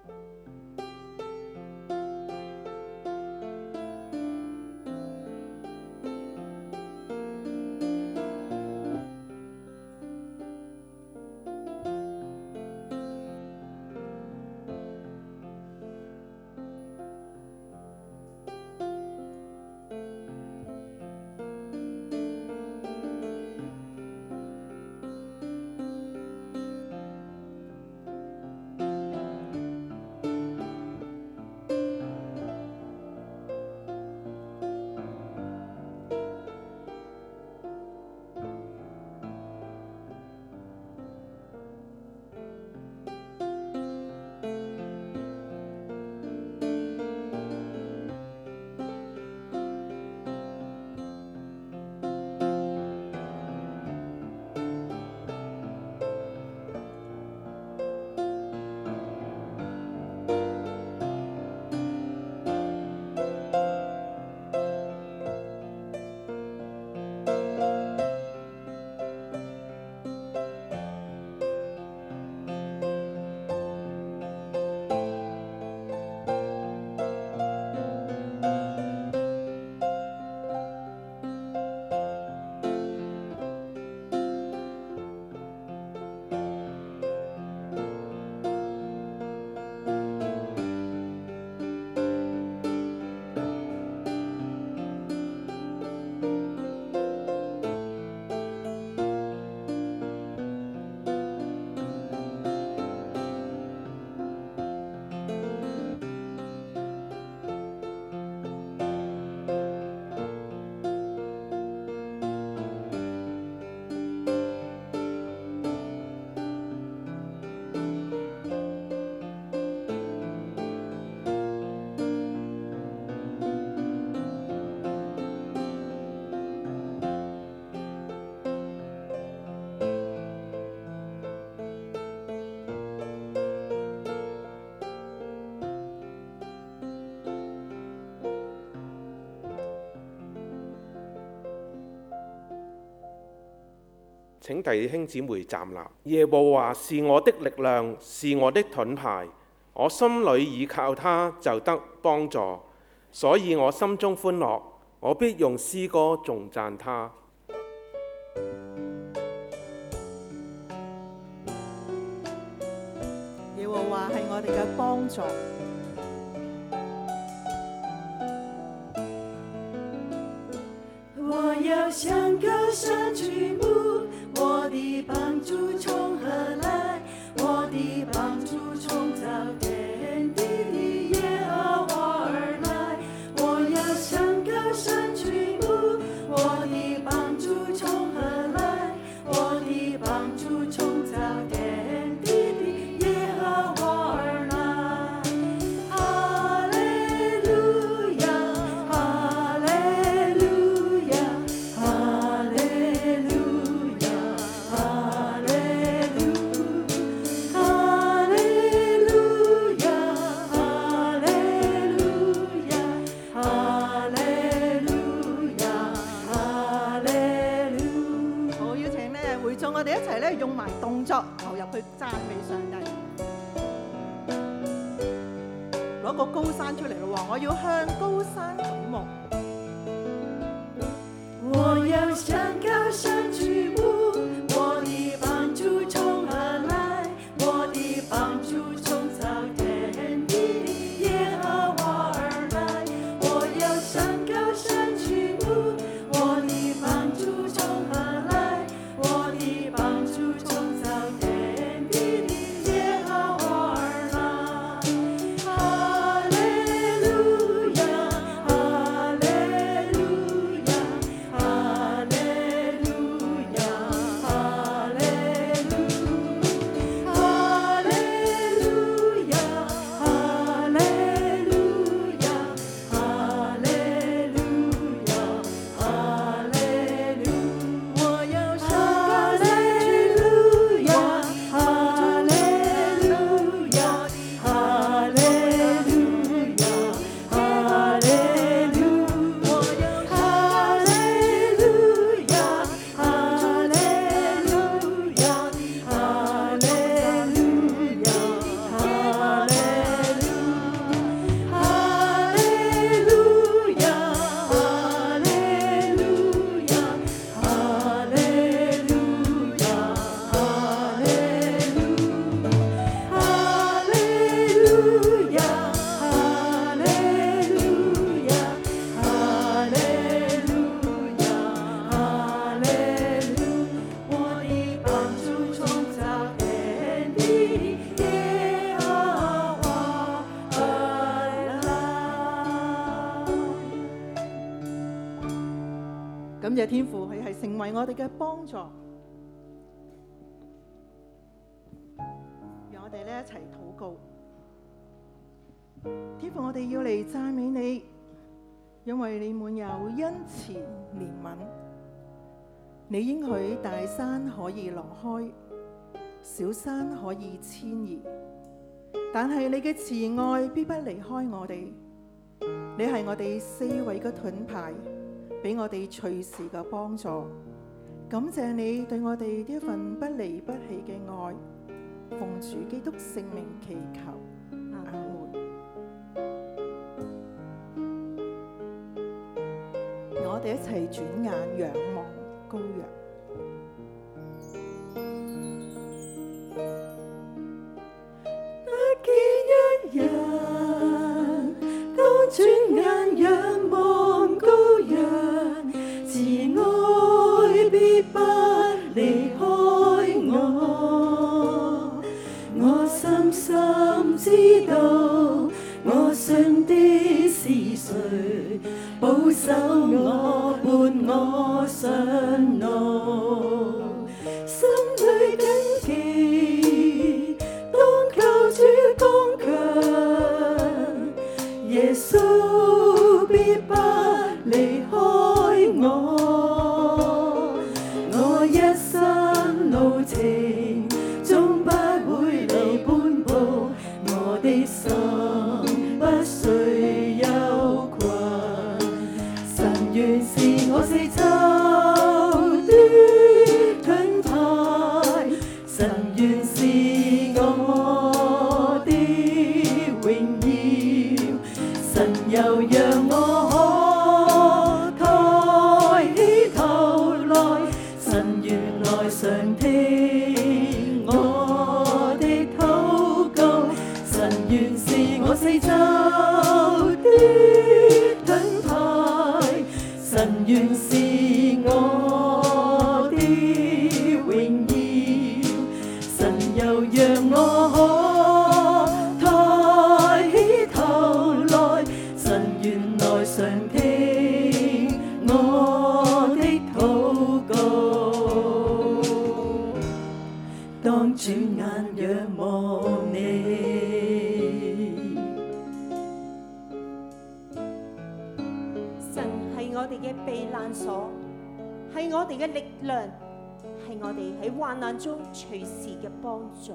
請弟兄姊妹站立。耶和華是我的力量，是我的盾牌，我心裏倚靠他，就得幫助。所以我心中歡樂，我必用詩歌頌讚他。 耶和華係我哋嘅幫助。 我要向高山舉目，我的幫助從何來？我的幫助從造天地的耶和華而來。我要向高山舉目，我的幫助從何來？我的幫助從造天地的耶和華而來。哈利路亞，哈利路亞，哈利路亞，哈利路，哈利路亞，哈利路亞，哈利路亞，哈利路。 好，邀請咧會眾，我哋一齊咧用埋動作投入去讚美上帝。攞個高山出嚟咯喎！我要向高山舉目。 我要向高山舉目，我的幫助從何來？我的幫助從造天地的耶和華而來。我要向高山舉目，我的幫助從何來？我的幫助從造天地的耶和華而來。哈利路亞，哈利路亞，哈利路亞， 感謝天父，佢係成為我哋嘅幫助。讓我哋咧一齊禱告。天父，我哋要嚟讚美你，因為你滿有恩慈憐憫。你應許大山可以挪開，小山可以遷移，但係你嘅慈愛必不離開我哋。你係我哋四圍嘅盾牌，俾我哋隨時嘅幫助。感謝你對我哋呢一份不離不棄嘅愛，奉主基督聖名祈求，阿門。我哋一齊轉眼仰望羔羊。 不見一人，當轉眼仰望羔羊，慈愛必不離開我。我深深知道，我信的是誰，保守我，伴我上路，心裏謹記，當靠主剛強，耶穌必不離開我。我一生路程，終不會離半步，我的心不需憂困。神原是我四周的盾牌，神原是我的榮耀，神又讓我抬起頭來，神原來常聽我的禱告，神原是我四周的盾牌，神原是我的榮耀，神又讓我抬起頭來，神原來常聽我的禱告。當轉眼仰望你， 神係我哋嘅避難所，係我哋嘅力量，係我哋喺患難中隨時嘅幫助。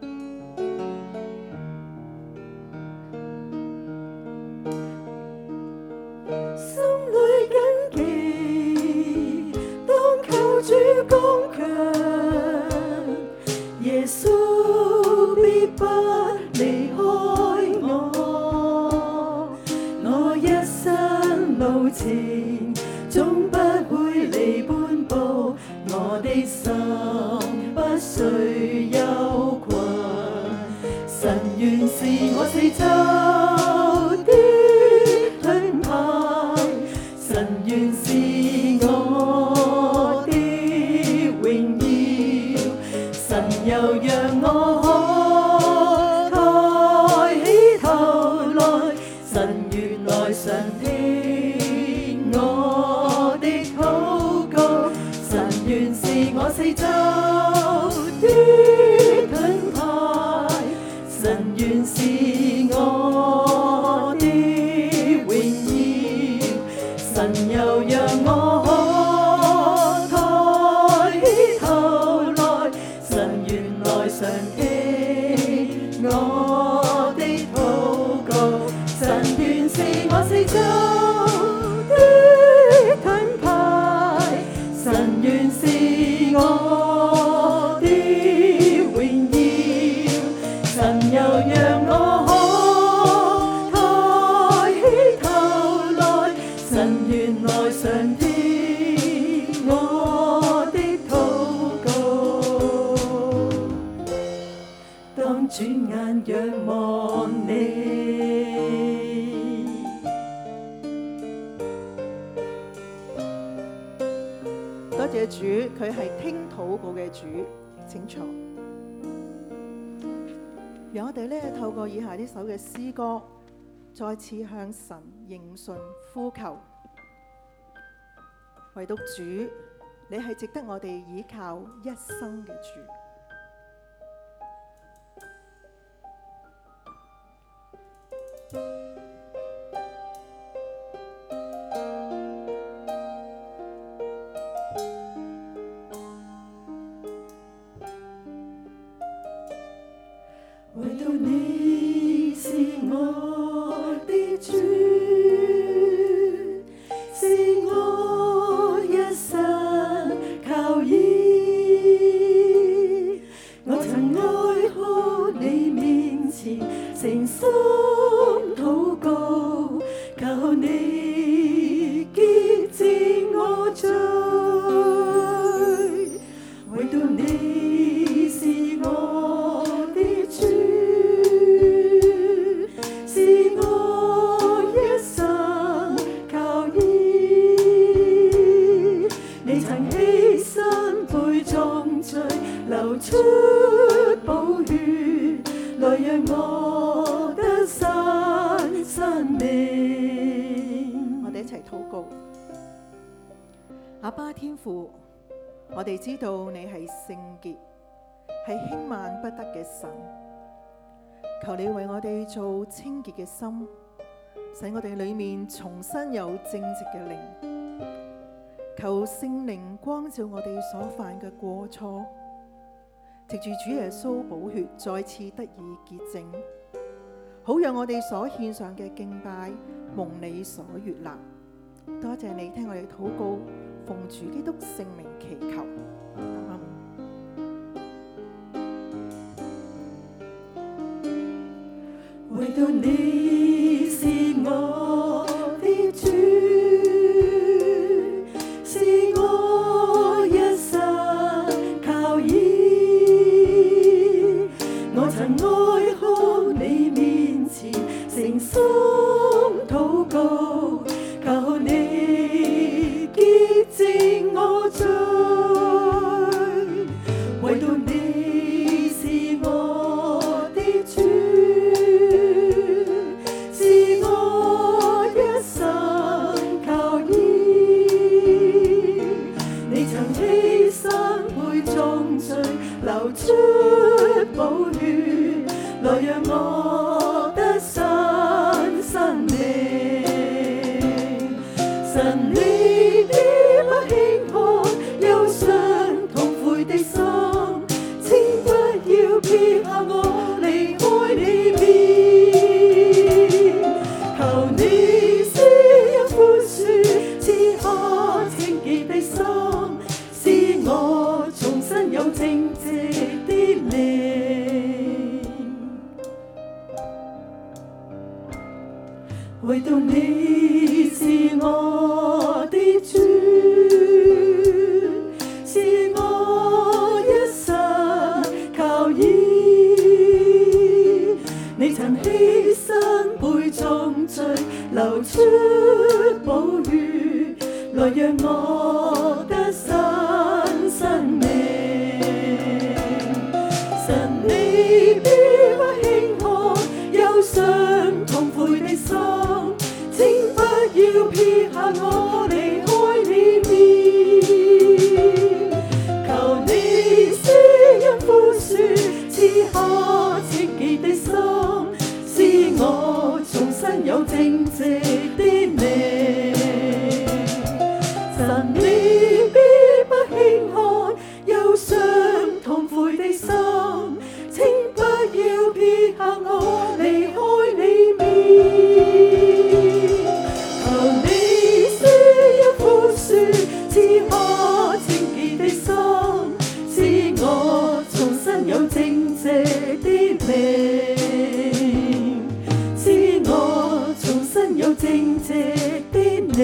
心裏謹記，當靠主剛強，耶穌必不離開我。我一生路程，總不會離半步，我的心不需憂困。神原是我四周的盾牌，神原是我的榮耀，神又讓我抬起頭來，神原來常聽我的禱告，神原是我四周的盾牌，神原是我的榮耀，神又讓我抬起頭來，神原來常聽我的禱告，神原是我四周的盾牌，神原是我的榮耀，神又讓我抬起頭來，神原來常聽我的禱告。當轉眼仰望你， 多謝主，佢係聽禱告嘅主。請坐。讓我哋咧透過以下呢首嘅詩歌，再次向神認信呼求。 唯獨主，你係值得我哋倚靠一生嘅主。 唯獨你是我的主，是我一生靠依。我曾哀哭你面前，誠心禱告，求你潔淨我罪。唯獨你是我的主，是我一生靠依。你曾犧牲背重罪，流出寶血，來讓我得新生命。 我哋一齊禱告。阿爸天父，我哋知道你係聖潔，係輕慢不得嘅神。求你為我哋做清潔嘅心，使我哋裏面重新有正直嘅靈。求聖靈光照我哋所犯嘅過錯，藉住主耶穌寶血再次得以潔淨，好讓我哋所獻上嘅敬拜蒙你所悅納。多謝你聽我哋禱告，奉主基督聖名祈求。阿們。 唯獨你是我的主，是我一生靠依。我曾哀哭你面前，誠心禱告，求你潔淨我罪。唯獨你是我的主，是我一生靠依。你曾犧牲背重罪，流出寶血，來讓我得新生命。神你必不輕看憂傷痛悔的心，請不要撇下我離開你面。求你施恩寬恕，賜下清潔的心，使我重新有正直的靈。唯獨你是我的主，是我一生靠依。你曾犧牲背重罪，流出寶血，來讓我得新生命。神你必不輕看憂傷痛悔的心，請不要撇下我離開你面。求你施恩寬恕，賜下清潔的心，使我重新有正直的靈。神你必不輕看憂傷痛悔的心，請不要撇下我離開你面。求你施恩寬恕，賜下清潔的心，使我重新有正直的靈，使我重新有正直的靈。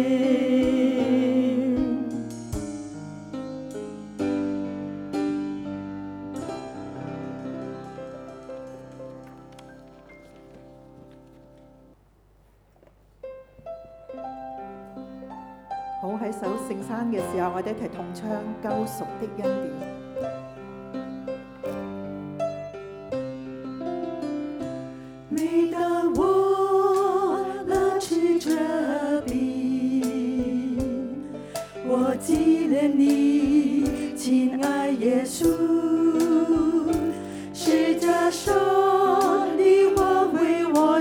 好，喺守聖山嘅時候，我哋一齊同唱救贖的恩典。 每當我拿起這餅，我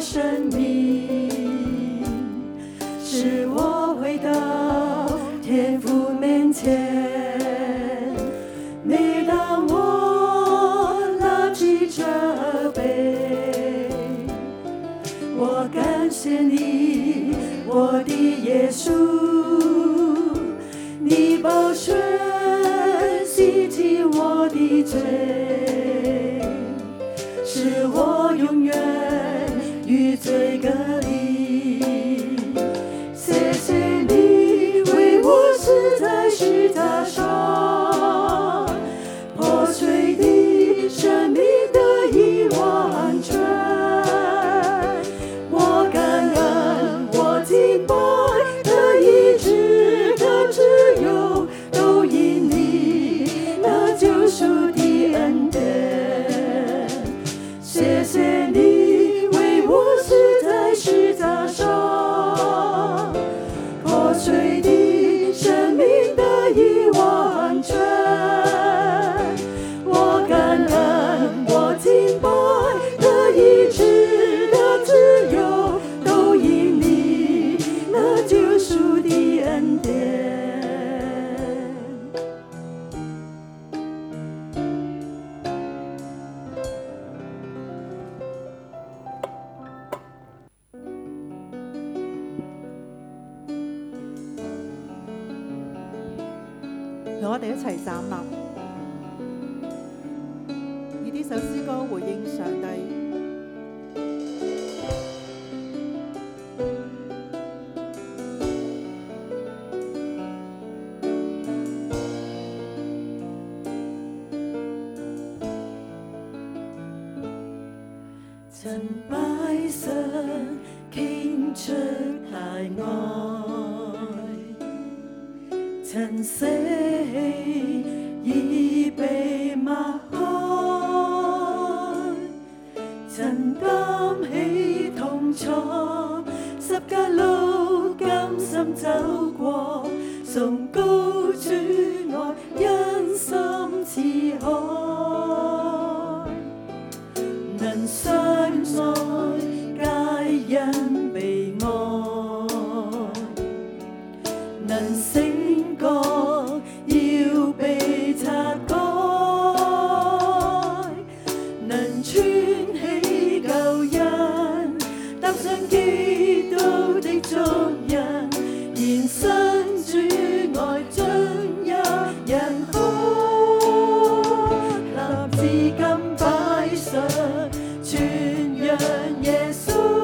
生命，使我回到天父面前。每当我拿起这杯，我感谢你，我的耶稣，你宝血洗净我的罪，使我永远与罪隔离。谢谢你为我死在十架上，破碎的生命得以完全。我感恩，我敬拜，得医治的自由，都因你那救赎的恩典。谢谢你为我死在十架上，破碎的生命得以完全。我感恩，我敬拜，得医治的自由，都因你那救赎的恩典。 讓我哋一齊站立，以呢首詩歌回應上帝。 真擺上傾出大愛，曾捨棄已被抹開，曾擔起痛楚，十架路甘心走過，崇高主愛因心似海。能相愛皆因被愛，能醒覺要被擦改，能穿起救恩，踏上基督的足印，延伸主愛進入人海，立志今擺上傳揚耶穌。